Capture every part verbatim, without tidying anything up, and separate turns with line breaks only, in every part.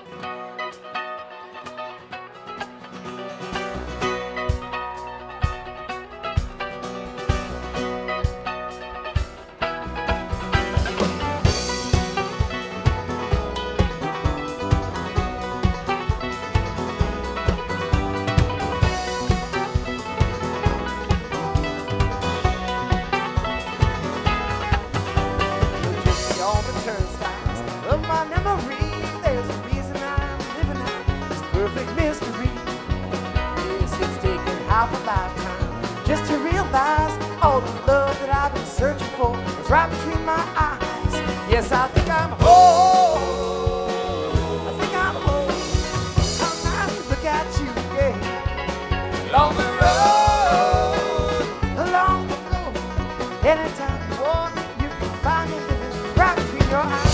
Of my memory, there's a reason I'm living out this perfect mystery. Yes, it's taken half a lifetime just to realize all the love that I've been searching for is right between my eyes. Yes, I think I'm home. I think I'm home. How nice to look at you, yeah. Along the road, along the road. Anytime you want, you can find me living right between your eyes.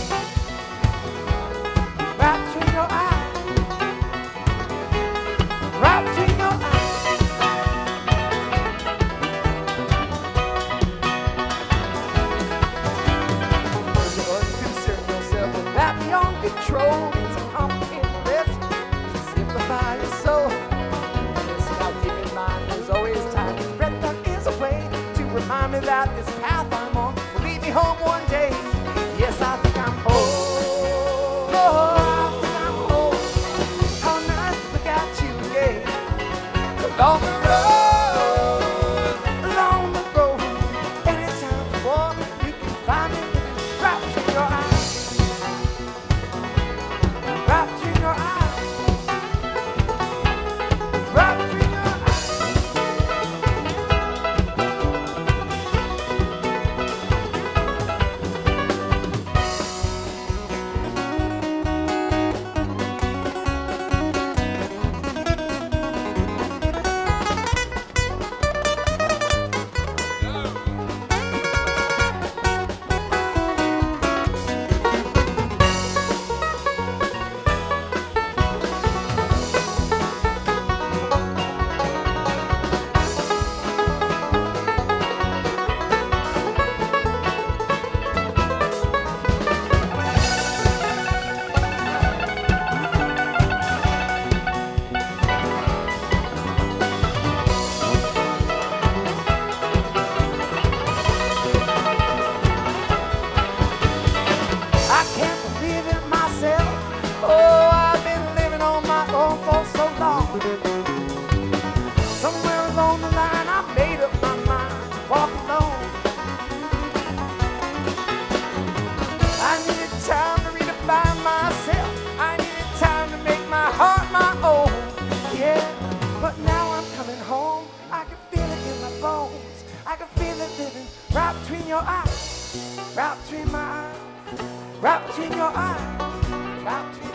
Control, it's a complicated list to simplify your soul. Yes, now keep in mind there's always time. Breath, there is a way to remind me that this path I'm on will lead me home one day. Yes, I think I'm home. Oh, I think I'm home. How nice to look at you, yeah. Along the road, along the road. Anytime you want, you can find me living right between your eyes. I can't believe it myself. Oh, I've been living on my own for so long. Somewhere along the line I made up my mind to walk alone. I needed time to redefine myself. I needed time to make my heart my own. Yeah, but now I'm coming home. I can feel it in my bones. I can feel it living right between your eyes. Right between my eyes. Right between your eyes, right between